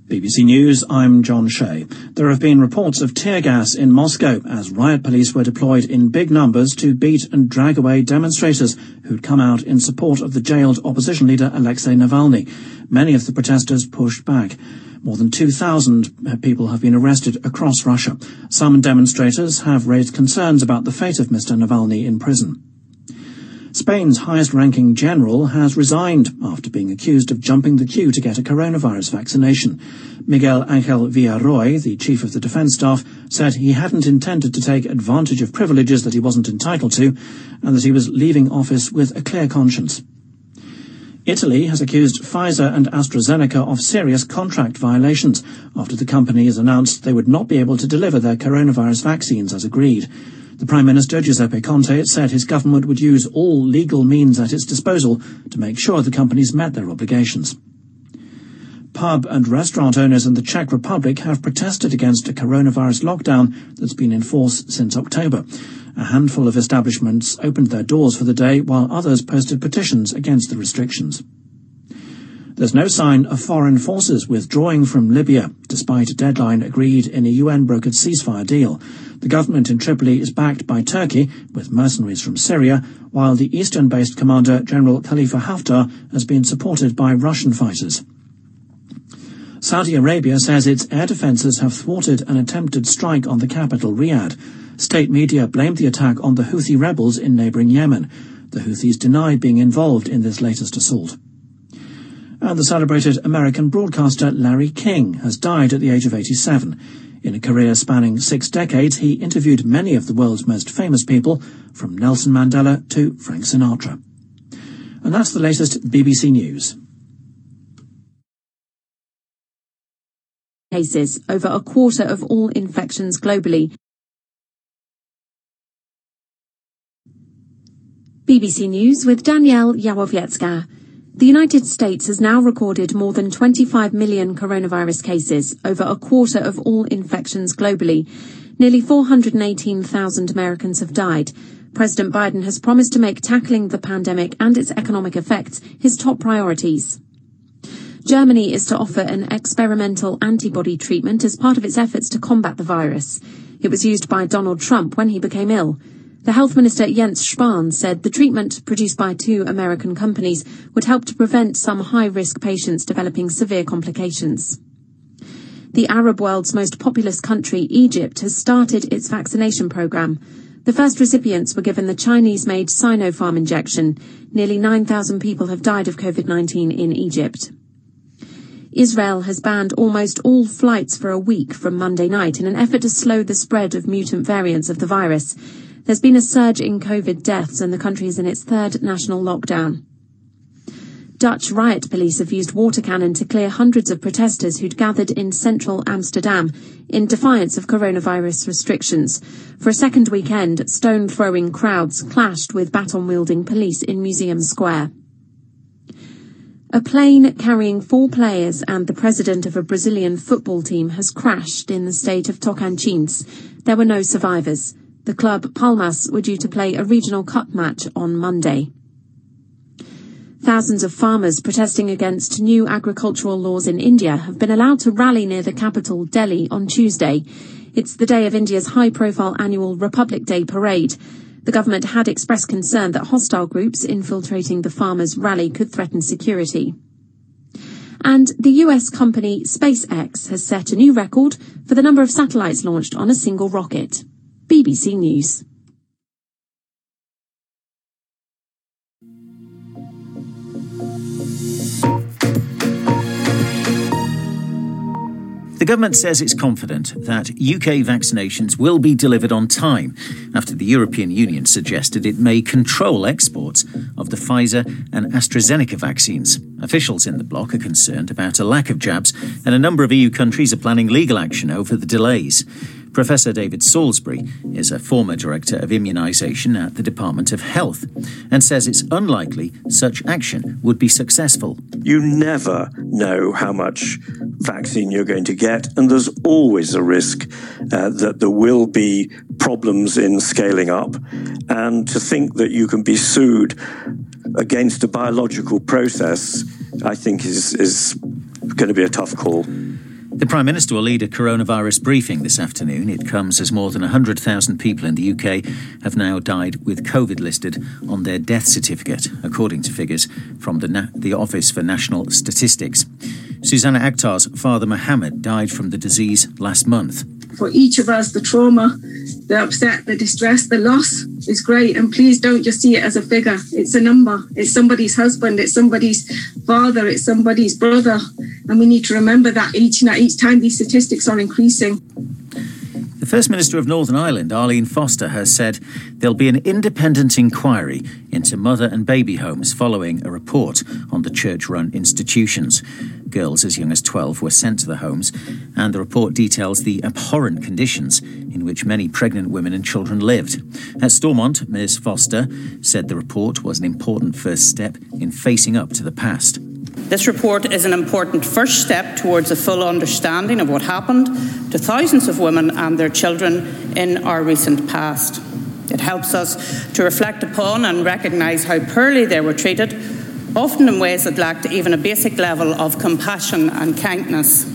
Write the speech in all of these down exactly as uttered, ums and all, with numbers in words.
B B C News, I'm John Shea. There have been reports of tear gas in Moscow as riot police were deployed in big numbers to beat and drag away demonstrators who'd come out in support of the jailed opposition leader Alexei Navalny. Many of the protesters pushed back. More than two thousand people have been arrested across Russia. Some demonstrators have raised concerns about the fate of Mister Navalny in prison. Spain's highest-ranking general has resigned after being accused of jumping the queue to get a coronavirus vaccination. Miguel Ángel Villarroy, the chief of the defence staff, said he hadn't intended to take advantage of privileges that he wasn't entitled to, and that he was leaving office with a clear conscience. Italy has accused Pfizer and AstraZeneca of serious contract violations after the companies announced they would not be able to deliver their coronavirus vaccines as agreed. The Prime Minister, Giuseppe Conte, said his government would use all legal means at its disposal to make sure the companies met their obligations. Pub and restaurant owners in the Czech Republic have protested against a coronavirus lockdown that's been in force since October. A handful of establishments opened their doors for the day, while others posted petitions against the restrictions. There's no sign of foreign forces withdrawing from Libya, despite a deadline agreed in a U N-brokered ceasefire deal. The government in Tripoli is backed by Turkey, with mercenaries from Syria, while the eastern-based commander, General Khalifa Haftar, has been supported by Russian fighters. Saudi Arabia says its air defences have thwarted an attempted strike on the capital, Riyadh. State media blamed the attack on the Houthi rebels in neighbouring Yemen. The Houthis denied being involved in this latest assault. And the celebrated American broadcaster Larry King has died at the age of eighty-seven. In a career spanning six decades, he interviewed many of the world's most famous people, from Nelson Mandela to Frank Sinatra. And that's the latest B B C News. Cases, over a quarter of all infections globally. B B C News with Danielle Yawowiecka. The United States has now recorded more than twenty-five million coronavirus cases, over a quarter of all infections globally. Nearly four hundred eighteen thousand Americans have died. President Biden has promised to make tackling the pandemic and its economic effects his top priorities. Germany is to offer an experimental antibody treatment as part of its efforts to combat the virus. It was used by Donald Trump when he became ill. The Health Minister Jens Spahn said the treatment, produced by two American companies, would help to prevent some high-risk patients developing severe complications. The Arab world's most populous country, Egypt, has started its vaccination program. The first recipients were given the Chinese-made Sinopharm injection. Nearly nine thousand people have died of COVID nineteen in Egypt. Israel has banned almost all flights for a week from Monday night in an effort to slow the spread of mutant variants of the virus. There's been a surge in COVID deaths and the country is in its third national lockdown. Dutch riot police have used water cannon to clear hundreds of protesters who'd gathered in central Amsterdam in defiance of coronavirus restrictions. For a second weekend, stone-throwing crowds clashed with baton-wielding police in Museum Square. A plane carrying four players and the president of a Brazilian football team has crashed in the state of Tocantins. There were no survivors. The club, Palmas, were due to play a regional cup match on Monday. Thousands of farmers protesting against new agricultural laws in India have been allowed to rally near the capital, Delhi, on Tuesday. It's the day of India's high-profile annual Republic Day parade. The government had expressed concern that hostile groups infiltrating the farmers' rally could threaten security. And the U S company SpaceX has set a new record for the number of satellites launched on a single rocket. B B C News. The government says it's confident that U K vaccinations will be delivered on time after the European Union suggested it may control exports of the Pfizer and AstraZeneca vaccines. Officials in the bloc are concerned about a lack of jabs, and a number of E U countries are planning legal action over the delays. Professor David Salisbury is a former director of immunisation at the Department of Health and says it's unlikely such action would be successful. You never know how much vaccine you're going to get, and there's always a risk uh, that there will be problems in scaling up. And to think that you can be sued against a biological process, I think is, is going to be a tough call. The Prime Minister will lead a coronavirus briefing this afternoon. It comes as more than one hundred thousand people in the U K have now died with COVID listed on their death certificate, according to figures from the, Na- the Office for National Statistics. Susanna Akhtar's father Mohammed died from the disease last month. For each of us, the trauma, the upset, the distress, the loss is great. And please don't just see it as a figure. It's a number. It's somebody's husband. It's somebody's father. It's somebody's brother. And we need to remember that each, each time these statistics are increasing. The First Minister of Northern Ireland, Arlene Foster, has said there'll be an independent inquiry into mother and baby homes following a report on the church-run institutions. Girls as young as twelve were sent to the homes, and the report details the abhorrent conditions in which many pregnant women and children lived. At Stormont, Miz Foster said the report was an important first step in facing up to the past. This report is an important first step towards a full understanding of what happened to thousands of women and their children in our recent past. It helps us to reflect upon and recognise how poorly they were treated, often in ways that lacked even a basic level of compassion and kindness.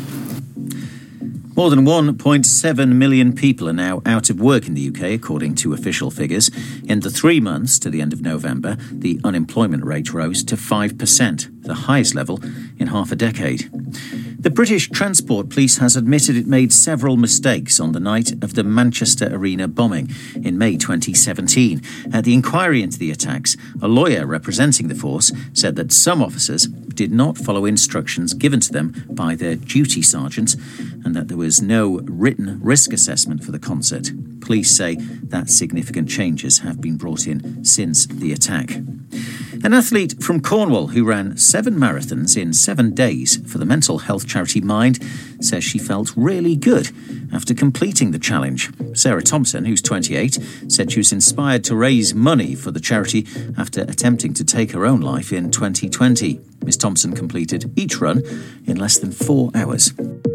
More than one point seven million people are now out of work in the U K, according to official figures. In the three months to the end of November, the unemployment rate rose to five percent, the highest level in half a decade. The British Transport Police has admitted it made several mistakes on the night of the Manchester Arena bombing in May twenty seventeen. At the inquiry into the attacks, a lawyer representing the force said that some officers did not follow instructions given to them by their duty sergeants and that there was no written risk assessment for the concert. Police say that significant changes have been brought in since the attack. An athlete from Cornwall who ran seven marathons in seven days for the mental health charity Mind says she felt really good after completing the challenge. Sarah Thompson, who's twenty-eight, said she was inspired to raise money for the charity after attempting to take her own life in twenty twenty. Miss Thompson completed each run in less than four hours.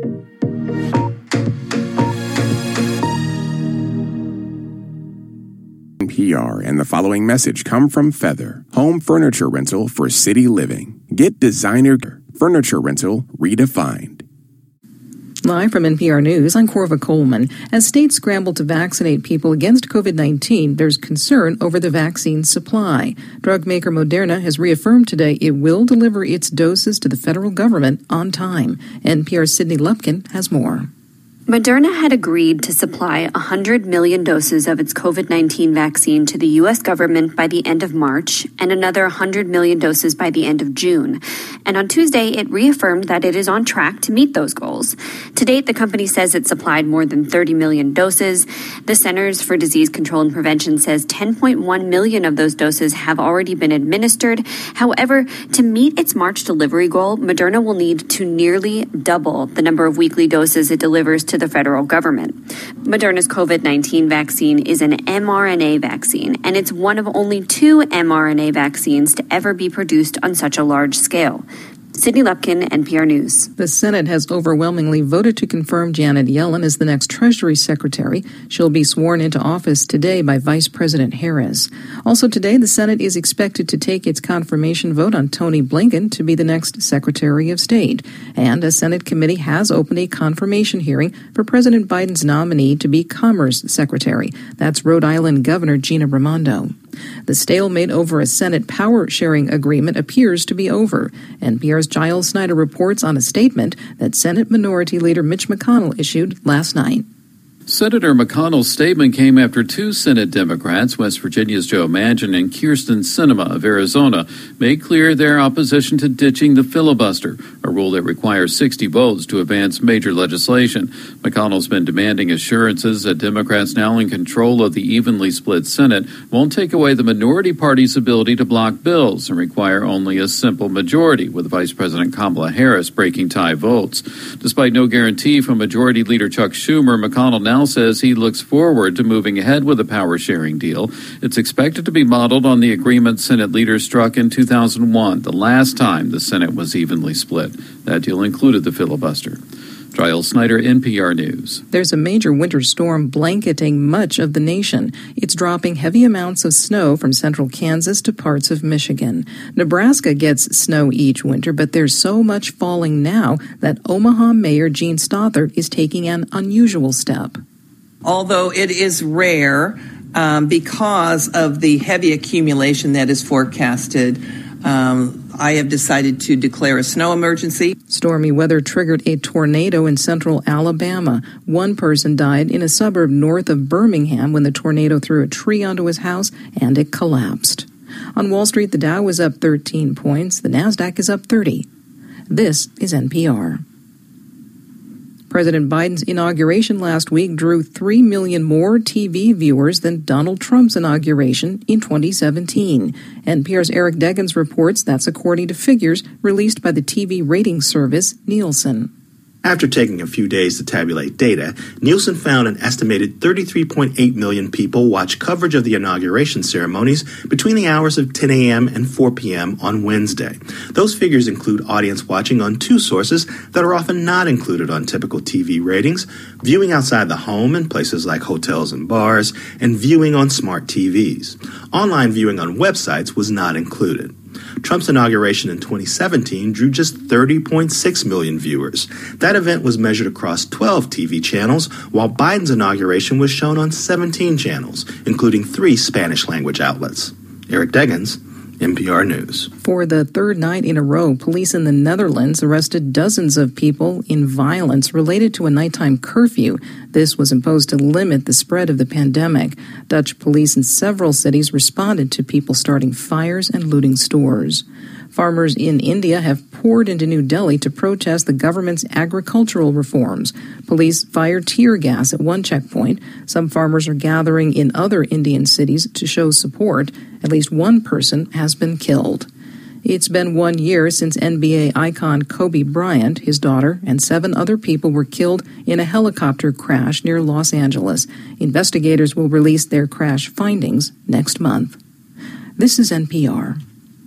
N P R and the following message come from Feather, home furniture rental for city living. Get designer furniture rental redefined. Live from N P R News, I'm Corva Coleman. As states scramble to vaccinate people against COVID nineteen, there's concern over the vaccine supply. Drug maker Moderna has reaffirmed today it will deliver its doses to the federal government on time. N P R's Sydney Lupkin has more. Moderna had agreed to supply one hundred million doses of its COVID nineteen vaccine to the U S government by the end of March and another one hundred million doses by the end of June. And on Tuesday, it reaffirmed that it is on track to meet those goals. To date, the company says it supplied more than thirty million doses. The Centers for Disease Control and Prevention says ten point one million of those doses have already been administered. However, to meet its March delivery goal, Moderna will need to nearly double the number of weekly doses it delivers to the federal government. Moderna's COVID nineteen vaccine is an mRNA vaccine, and it's one of only two mRNA vaccines to ever be produced on such a large scale. Sydney Lupkin, N P R News. The Senate has overwhelmingly voted to confirm Janet Yellen as the next Treasury Secretary. She'll be sworn into office today by Vice President Harris. Also today, the Senate is expected to take its confirmation vote on Tony Blinken to be the next Secretary of State. And a Senate committee has opened a confirmation hearing for President Biden's nominee to be Commerce Secretary. That's Rhode Island Governor Gina Raimondo. The stalemate over a Senate power-sharing agreement appears to be over. N P R's Giles Snyder reports on a statement that Senate Minority Leader Mitch McConnell issued last night. Senator McConnell's statement came after two Senate Democrats, West Virginia's Joe Manchin and Kyrsten Sinema of Arizona, made clear their opposition to ditching the filibuster, a rule that requires sixty votes to advance major legislation. McConnell's been demanding assurances that Democrats now in control of the evenly split Senate won't take away the minority party's ability to block bills and require only a simple majority, with Vice President Kamala Harris breaking tie votes. Despite no guarantee from Majority Leader Chuck Schumer, McConnell now says he looks forward to moving ahead with a power-sharing deal. It's expected to be modeled on the agreement Senate leaders struck in two thousand one, the last time the Senate was evenly split. That deal included the filibuster. Giles Snyder, N P R News. There's a major winter storm blanketing much of the nation. It's dropping heavy amounts of snow from central Kansas to parts of Michigan. Nebraska gets snow each winter, but there's so much falling now that Omaha Mayor Gene Stothert is taking an unusual step. Although it is rare um, because of the heavy accumulation that is forecasted, um, I have decided to declare a snow emergency. Stormy weather triggered a tornado in central Alabama. One person died in a suburb north of Birmingham when the tornado threw a tree onto his house and it collapsed. On Wall Street, the Dow was up thirteen points. The Nasdaq is up thirty. This is N P R. President Biden's inauguration last week drew three million more T V viewers than Donald Trump's inauguration in twenty seventeen. N P R's Eric Deggans reports that's according to figures released by the T V ratings service Nielsen. After taking a few days to tabulate data, Nielsen found an estimated thirty-three point eight million people watched coverage of the inauguration ceremonies between the hours of ten a.m. and four p.m. on Wednesday. Those figures include audience watching on two sources that are often not included on typical T V ratings: viewing outside the home in places like hotels and bars, and viewing on smart T Vs. Online viewing on websites was not included. Trump's inauguration in twenty seventeen drew just thirty point six million viewers. That event was measured across twelve T V channels, while Biden's inauguration was shown on seventeen channels, including three Spanish-language outlets. Eric Deggans, N P R News. For the third night in a row, police in the Netherlands arrested dozens of people in violence related to a nighttime curfew. This was imposed to limit the spread of the pandemic. Dutch police in several cities responded to people starting fires and looting stores. Farmers in India have poured into New Delhi to protest the government's agricultural reforms. Police fired tear gas at one checkpoint. Some farmers are gathering in other Indian cities to show support. At least one person has been killed. It's been one year since N B A icon Kobe Bryant, his daughter, and seven other people were killed in a helicopter crash near Los Angeles. Investigators will release their crash findings next month. This is N P R.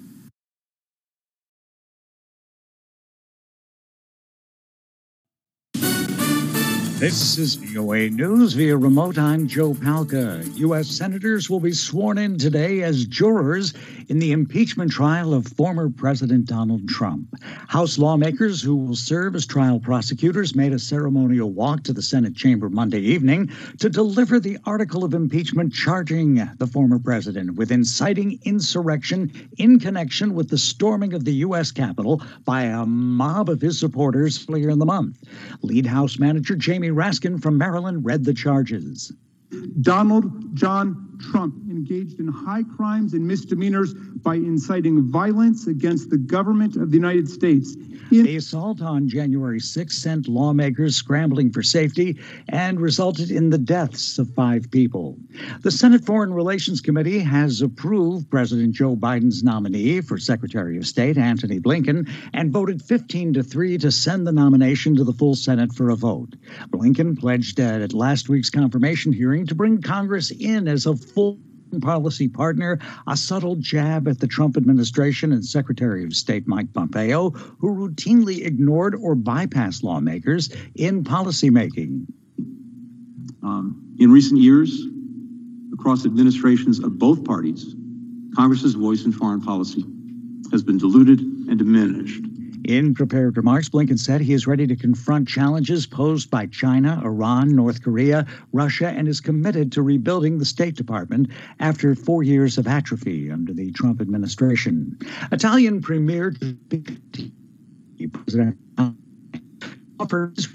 This is V O A News via remote. I'm Joe Palca. U S senators will be sworn in today as jurors in the impeachment trial of former President Donald Trump. House lawmakers who will serve as trial prosecutors made a ceremonial walk to the Senate chamber Monday evening to deliver the article of impeachment charging the former president with inciting insurrection in connection with the storming of the U S Capitol by a mob of his supporters earlier in the month. Lead House Manager Jamie Raskin from Maryland read the charges. Donald John Trump engaged in high crimes and misdemeanors by inciting violence against the government of the United States. In- the assault on January sixth sent lawmakers scrambling for safety and resulted in the deaths of five people. The Senate Foreign Relations Committee has approved President Joe Biden's nominee for Secretary of State, Antony Blinken, and voted fifteen to three to send the nomination to the full Senate for a vote. Blinken pledged at last week's confirmation hearing to bring Congress in as a full policy partner, a subtle jab at the Trump administration and Secretary of State Mike Pompeo, who routinely ignored or bypassed lawmakers in policymaking. Um, in recent years, across administrations of both parties, Congress's voice in foreign policy has been diluted and diminished. In prepared remarks, Blinken said he is ready to confront challenges posed by China, Iran, North Korea, Russia, and is committed to rebuilding the State Department after four years of atrophy under the Trump administration. Italian Premier President offers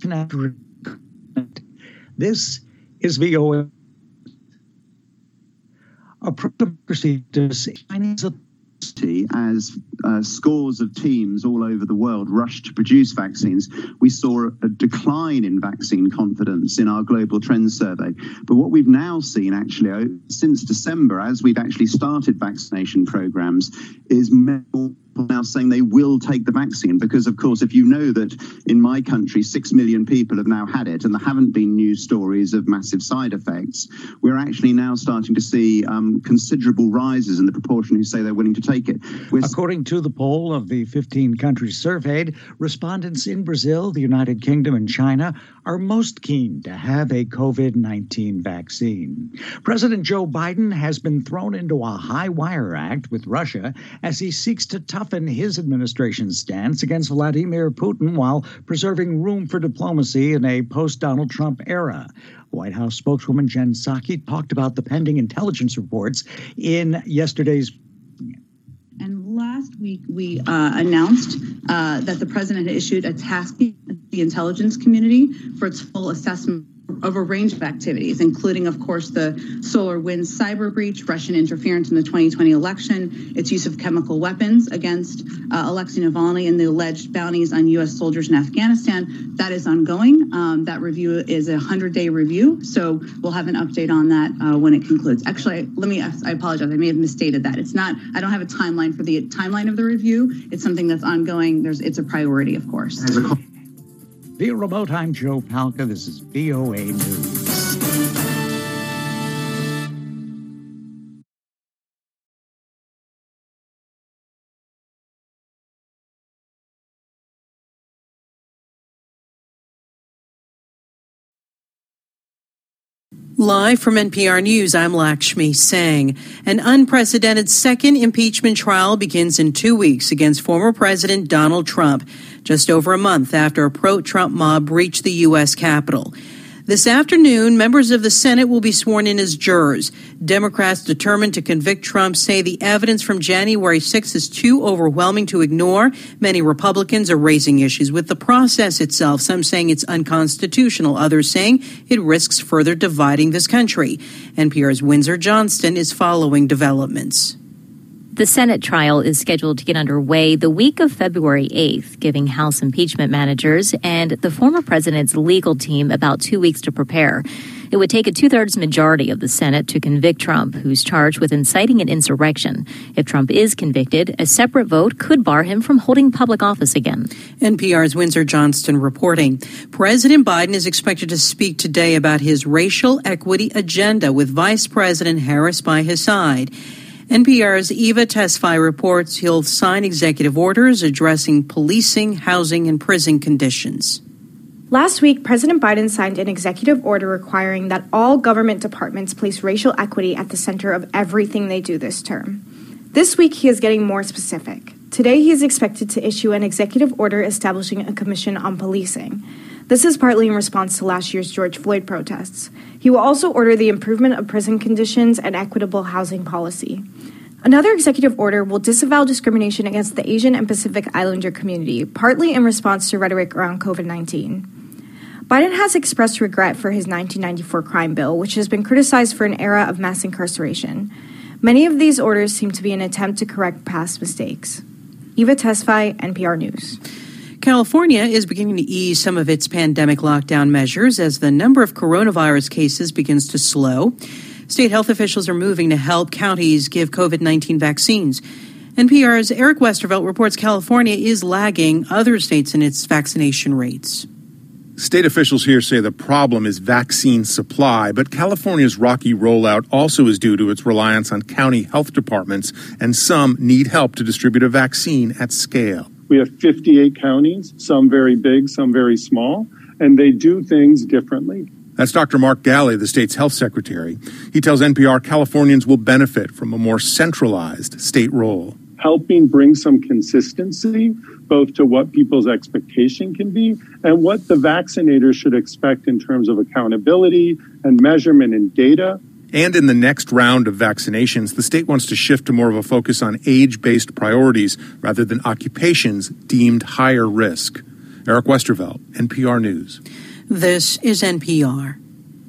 this is V O A. A pro-democracy does Chinese as uh, scores of teams all over the world rushed to produce vaccines, we saw a decline in vaccine confidence in our global trends survey. But what we've now seen actually since December, as we've actually started vaccination programs, is now saying they will take the vaccine because, of course, if you know that in my country, six million people have now had it and there haven't been news stories of massive side effects, we're actually now starting to see um, considerable rises in the proportion who say they're willing to take it. We're According to the poll of the fifteen countries surveyed, respondents in Brazil, the United Kingdom, and China are most keen to have a COVID nineteen vaccine. President Joe Biden has been thrown into a high-wire act with Russia as he seeks to toughen his administration's stance against Vladimir Putin while preserving room for diplomacy in a post-Donald Trump era. White House spokeswoman Jen Psaki talked about the pending intelligence reports in yesterday's. And last week, we uh, announced uh, that the president had issued a task to the intelligence community for its full assessment of a range of activities, including, of course, the SolarWinds cyber breach, Russian interference in the twenty twenty election, its use of chemical weapons against uh, Alexei Navalny, and the alleged bounties on U S soldiers in Afghanistan. That is ongoing. Um, that review is a hundred-day review, so we'll have an update on that uh, when it concludes. Actually, let me, I apologize, I may have misstated that. It's not, I don't have a timeline for the timeline of the review. It's something that's ongoing. There's, it's a priority, of course. Via remote, I'm Joe Palca. This is V O A News. Live from N P R News, I'm Lakshmi Singh. An unprecedented second impeachment trial begins in two weeks against former President Donald Trump, just over a month after a pro-Trump mob reached the U S Capitol. This afternoon, members of the Senate will be sworn in as jurors. Democrats determined to convict Trump say the evidence from January sixth is too overwhelming to ignore. Many Republicans are raising issues with the process itself, some saying it's unconstitutional, others saying it risks further dividing this country. N P R's Windsor Johnston is following developments. The Senate trial is scheduled to get underway the week of February eighth, giving House impeachment managers and the former president's legal team about two weeks to prepare. It would take a two-thirds majority of the Senate to convict Trump, who's charged with inciting an insurrection. If Trump is convicted, a separate vote could bar him from holding public office again. N P R's Windsor Johnston reporting. President Biden is expected to speak today about his racial equity agenda with Vice President Harris by his side. N P R's Eva Tesfaye reports he'll sign executive orders addressing policing, housing, and prison conditions. Last week, President Biden signed an executive order requiring that all government departments place racial equity at the center of everything they do this term. This week, he is getting more specific. Today, he is expected to issue an executive order establishing a commission on policing. This is partly in response to last year's George Floyd protests. He will also order the improvement of prison conditions and equitable housing policy. Another executive order will disavow discrimination against the Asian and Pacific Islander community, partly in response to rhetoric around COVID nineteen. Biden has expressed regret for his nineteen ninety-four crime bill, which has been criticized for an era of mass incarceration. Many of these orders seem to be an attempt to correct past mistakes. Eva Tesfaye, N P R News. California is beginning to ease some of its pandemic lockdown measures as the number of coronavirus cases begins to slow. State health officials are moving to help counties give COVID nineteen vaccines. N P R's Eric Westervelt reports California is lagging other states in its vaccination rates. State officials here say the problem is vaccine supply, but California's rocky rollout also is due to its reliance on county health departments, and some need help to distribute a vaccine at scale. We have fifty-eight counties, some very big, some very small, and they do things differently. That's Doctor Mark Galley, the state's health secretary. He tells N P R Californians will benefit from a more centralized state role. Helping bring some consistency, both to what people's expectation can be and what the vaccinators should expect in terms of accountability and measurement and data. And in the next round of vaccinations, the state wants to shift to more of a focus on age-based priorities rather than occupations deemed higher risk. Eric Westervelt, N P R News. This is N P R.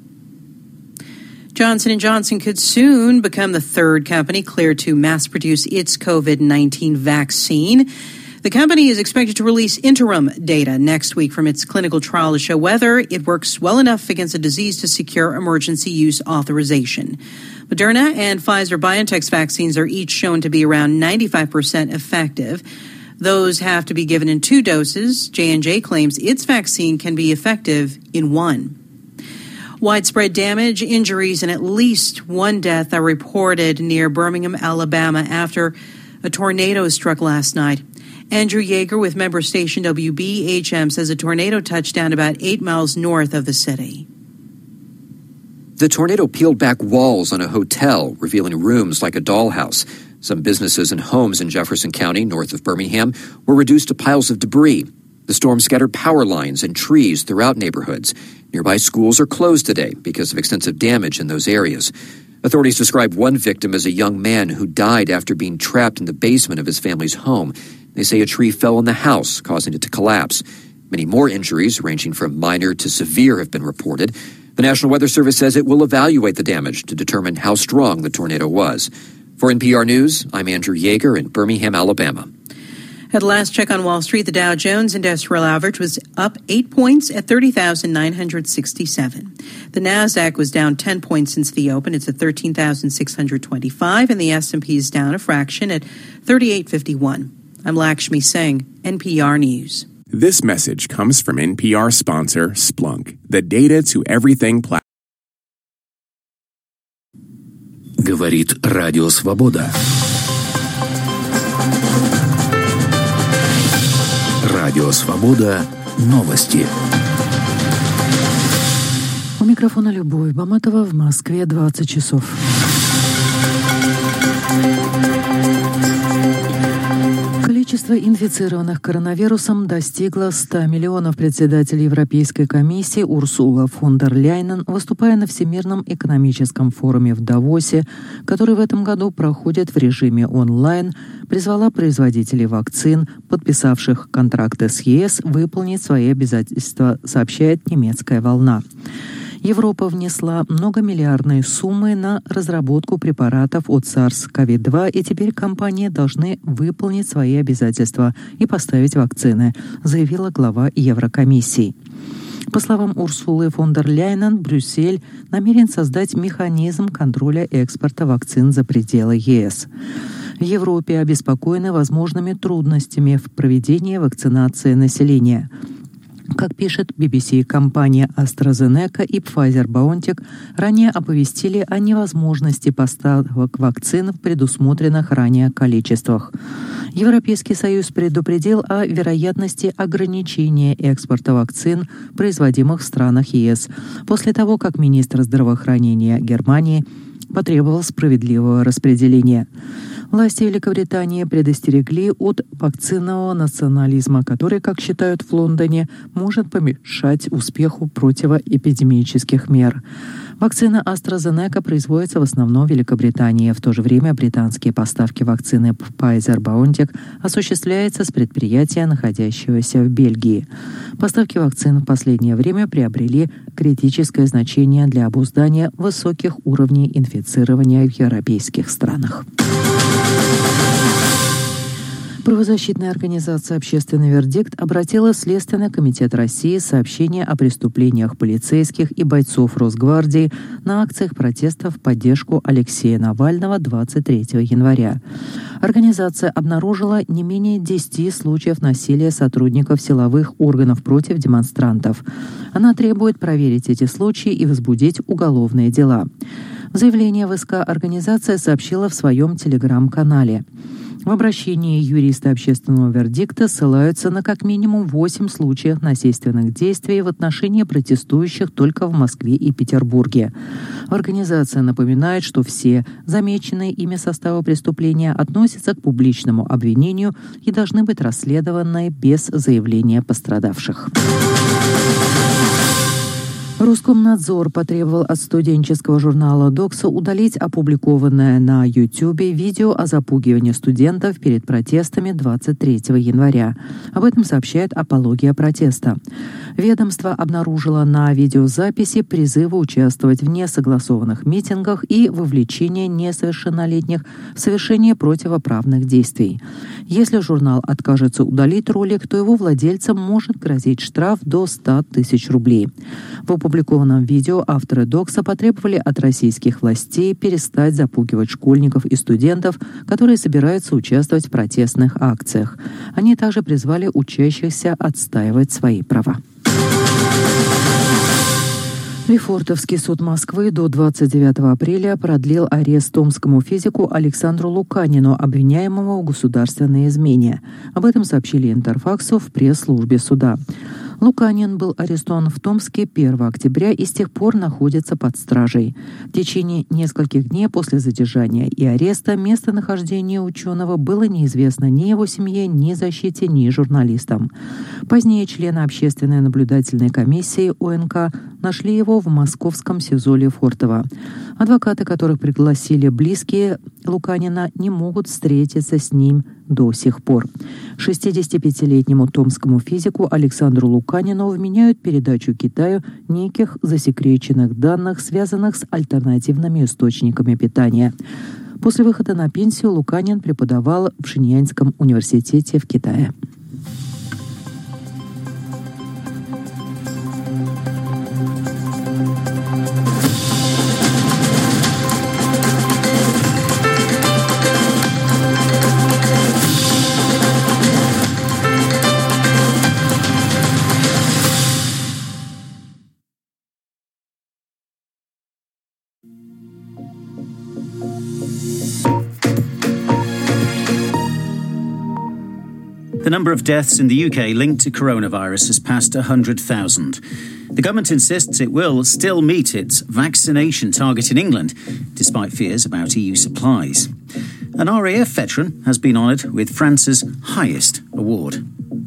Johnson and Johnson could soon become the third company cleared to mass-produce its COVID nineteen vaccine. The company is expected to release interim data next week from its clinical trial to show whether it works well enough against a disease to secure emergency use authorization. Moderna and Pfizer-BioNTech's vaccines are each shown to be around ninety-five percent effective. Those have to be given in two doses. J and J claims its vaccine can be effective in one. Widespread damage, injuries, and at least one death are reported near Birmingham, Alabama, after a tornado struck last night. Andrew Yeager with member station W B H M says a tornado touched down about eight miles north of the city. The tornado peeled back walls on a hotel, revealing rooms like a dollhouse. Some businesses and homes in Jefferson County, north of Birmingham, were reduced to piles of debris. The storm scattered power lines and trees throughout neighborhoods. Nearby schools are closed today because of extensive damage in those areas. Authorities describe one victim as a young man who died after being trapped in the basement of his family's home. They say a tree fell on the house, causing it to collapse. Many more injuries, ranging from minor to severe, have been reported. The National Weather Service says it will evaluate the damage to determine how strong the tornado was. For N P R News, I'm Andrew Yeager in Birmingham, Alabama. At last check on Wall Street, the Dow Jones Industrial Average was up eight points at thirty thousand nine hundred sixty-seven. The Nasdaq was down ten points since the open. It's at thirteen thousand six hundred twenty-five, and the S and P is down a fraction at thirty-eight fifty-one. I'm Lakshmi Singh, N P R News. This message comes from N P R sponsor Splunk, the data to everything platform. Говорит Радио Свобода. Радио Свобода. Новости. У микрофона Любовь Баматова, в Москве двадцать часов. Количество инфицированных коронавирусом достигло ста миллионов. Председатель Европейской комиссии Урсула фон дер Ляйен, выступая на Всемирном экономическом форуме в Давосе, который в этом году проходит в режиме онлайн, призвала производителей вакцин, подписавших контракты с ЕС, выполнить свои обязательства, сообщает немецкая «Волна». Европа внесла многомиллиардные суммы на разработку препаратов от SARS-ков два, и теперь компании должны выполнить свои обязательства и поставить вакцины, заявила глава Еврокомиссии. По словам Урсулы фон дер Ляйен, Брюссель намерен создать механизм контроля экспорта вакцин за пределы ЕС. В Европе обеспокоены возможными трудностями в проведении вакцинации населения. Как пишет би би си, компания AstraZeneca и Pfizer-BioNTech ранее оповестили о невозможности поставок вакцин в предусмотренных ранее количествах. Европейский Союз предупредил о вероятности ограничения экспорта вакцин, производимых в странах ЕС, после того, как министр здравоохранения Германии потребовал справедливого распределения. Власти Великобритании предостерегли от вакцинного национализма, который, как считают в Лондоне, может помешать успеху противоэпидемических мер. Вакцина AstraZeneca производится в основном в Великобритании. В то же время британские поставки вакцины Pfizer-BioNTech осуществляются с предприятия, находящегося в Бельгии. Поставки вакцин в последнее время приобрели критическое значение для обуздания высоких уровней инфицирования в европейских странах. Правозащитная организация «Общественный вердикт» обратила в Следственный комитет России сообщение о преступлениях полицейских и бойцов Росгвардии на акциях протеста в поддержку Алексея Навального двадцать третьего января. Организация обнаружила не менее десяти случаев насилия сотрудников силовых органов против демонстрантов. Она требует проверить эти случаи и возбудить уголовные дела. В заявлении в СК организация сообщила в своем телеграм-канале. В обращении юристы общественного вердикта ссылаются на как минимум восемь случаев насильственных действий в отношении протестующих только в Москве и Петербурге. Организация напоминает, что все замеченные ими составы преступления относятся к публичному обвинению и должны быть расследованы без заявления пострадавших. Роскомнадзор потребовал от студенческого журнала «Докса» удалить опубликованное на Ютьюбе видео о запугивании студентов перед протестами двадцать третьего января. Об этом сообщает «Апология протеста». Ведомство обнаружило на видеозаписи призывы участвовать в несогласованных митингах и вовлечение несовершеннолетних в совершение противоправных действий. Если журнал откажется удалить ролик, то его владельцам может грозить штраф до ста тысяч рублей. В опубликованном видео авторы докса потребовали от российских властей перестать запугивать школьников и студентов, которые собираются участвовать в протестных акциях. Они также призвали учащихся отстаивать свои права. Лефортовский суд Москвы до двадцать девятого апреля продлил арест томскому физику Александру Луканину, обвиняемому в государственной измене. Об этом сообщили Интерфаксу в пресс-службе суда. Луканин был арестован в Томске первого октября и с тех пор находится под стражей. В течение нескольких дней после задержания и ареста местонахождение ученого было неизвестно ни его семье, ни защите, ни журналистам. Позднее члены общественной наблюдательной комиссии О Н К нашли его в московском СИЗО Лефортово. Адвокаты, которых пригласили близкие Луканина, не могут встретиться с ним до сих пор. шестидесятипятилетнему томскому физику Александру Луканину вменяют передачу Китаю неких засекреченных данных, связанных с альтернативными источниками питания. После выхода на пенсию Луканин преподавал в Шиньянском университете в Китае. The number of deaths in the U K linked to coronavirus has passed one hundred thousand. The government insists it will still meet its vaccination target in England, despite fears about E U supplies. An R A F veteran has been honoured with France's highest award.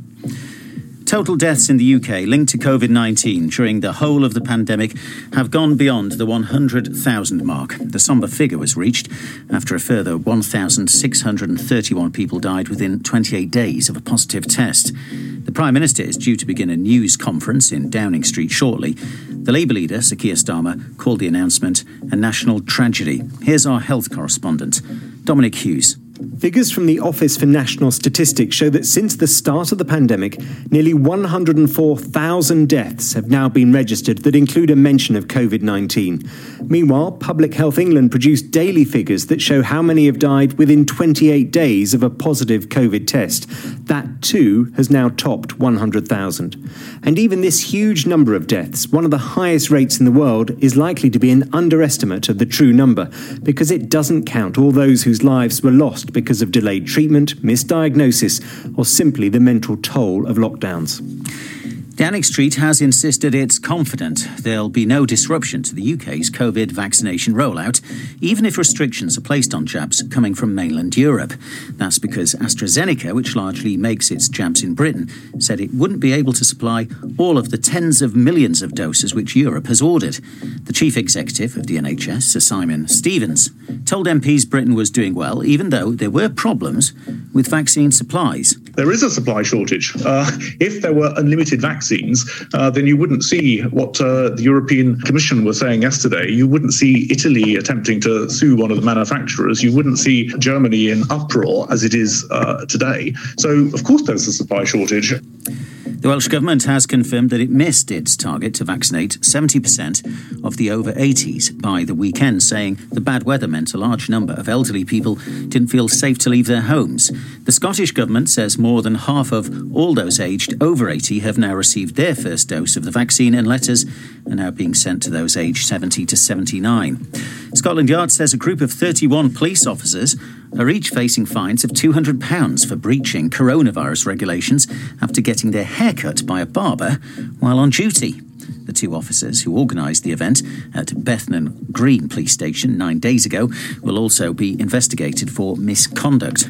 Total deaths in the U K linked to COVID nineteen during the whole of the pandemic have gone beyond the one hundred thousand mark. The sombre figure was reached after a further one thousand six hundred thirty-one people died within twenty-eight days of a positive test. The Prime Minister is due to begin a news conference in Downing Street shortly. The Labour leader, Sir Keir Starmer, called the announcement a national tragedy. Here's our health correspondent, Dominic Hughes. Figures from the Office for National Statistics show that since the start of the pandemic, nearly one hundred four thousand deaths have now been registered that include a mention of COVID nineteen. Meanwhile, Public Health England produced daily figures that show how many have died within twenty-eight days of a positive COVID test. That, too, has now topped one hundred thousand. And even this huge number of deaths, one of the highest rates in the world, is likely to be an underestimate of the true number because it doesn't count all those whose lives were lost because of delayed treatment, misdiagnosis, or simply the mental toll of lockdowns. Downing Street has insisted it's confident there'll be no disruption to the U K's COVID vaccination rollout, even if restrictions are placed on jabs coming from mainland Europe. That's because AstraZeneca, which largely makes its jabs in Britain, said it wouldn't be able to supply all of the tens of millions of doses which Europe has ordered. The chief executive of the N H S, Sir Simon Stevens, told M Ps Britain was doing well, even though there were problems with vaccine supplies. There is a supply shortage. Uh, if there were unlimited vaccines, uh, then you wouldn't see what uh, the European Commission was saying yesterday. You wouldn't see Italy attempting to sue one of the manufacturers. You wouldn't see Germany in uproar as it is uh, today. So, of course, there's a supply shortage. The Welsh Government has confirmed that it missed its target to vaccinate seventy percent of the over eighties by the weekend, saying the bad weather meant a large number of elderly people didn't feel safe to leave their homes. The Scottish Government says more than half of all those aged over eighty have now received their first dose of the vaccine, and letters are now being sent to those aged seventy to seventy-nine. Scotland Yard says a group of thirty-one police officers are each facing fines of two hundred pounds for breaching coronavirus regulations after getting their hair cut by a barber while on duty. The two officers who organised the event at Bethnal Green Police Station nine days ago will also be investigated for misconduct.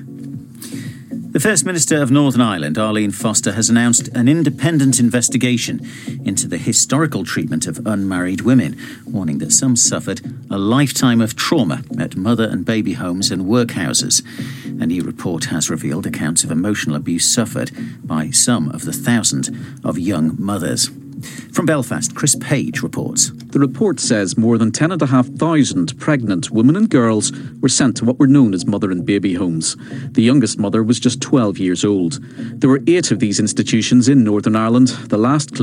The First Minister of Northern Ireland, Arlene Foster, has announced an independent investigation into the historical treatment of unmarried women, warning that some suffered a lifetime of trauma at mother and baby homes and workhouses. A new report has revealed accounts of emotional abuse suffered by some of the thousands of young mothers. From Belfast, Chris Page reports. The report says more than ten thousand five hundred pregnant women and girls were sent to what were known as mother and baby homes. The youngest mother was just twelve years old. There were eight of these institutions in Northern Ireland. The last closed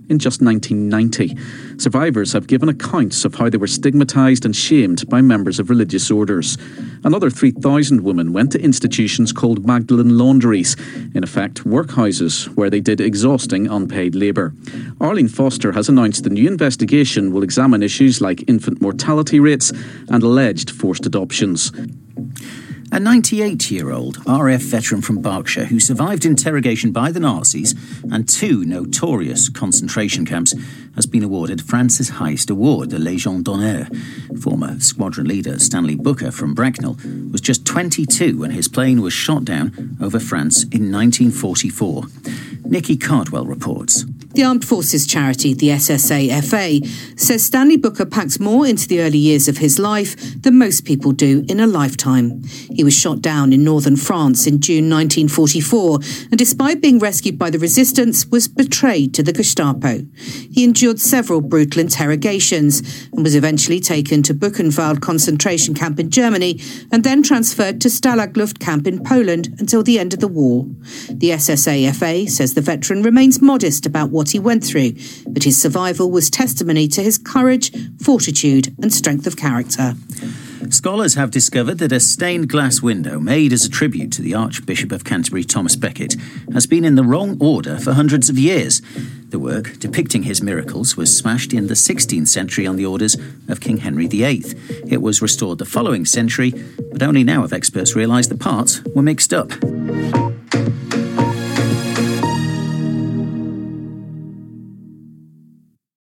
in just nineteen ninety. Survivors have given accounts of how they were stigmatised and shamed by members of religious orders. Another three thousand women went to institutions called Magdalen Laundries, in effect workhouses where they did exhausting unpaid labour. Arlene Foster has announced the new investigation will examine issues like infant mortality rates and alleged forced adoptions. A ninety-eight-year-old R A F veteran from Berkshire who survived interrogation by the Nazis and two notorious concentration camps has been awarded France's highest award, the Légion d'honneur. Former squadron leader Stanley Booker from Bracknell was just twenty-two when his plane was shot down over France in nineteen forty-four. Nikki Cardwell reports. The Armed Forces charity, the S S A F A, says Stanley Booker packed more into the early years of his life than most people do in a lifetime. He was shot down in northern France in June nineteen forty-four, and despite being rescued by the resistance, was betrayed to the Gestapo. He endured several brutal interrogations and was eventually taken to Buchenwald concentration camp in Germany and then transferred to Stalag Luft camp in Poland until the end of the war. The S S A F A says the veteran remains modest about what he went through, but his survival was testimony to his courage, fortitude and strength of character. Scholars have discovered that a stained glass window made as a tribute to the Archbishop of Canterbury, Thomas Becket, has been in the wrong order for hundreds of years. The work, depicting his miracles, was smashed in the sixteenth century on the orders of King Henry the eighth. It was restored the following century, but only now have experts realised the parts were mixed up.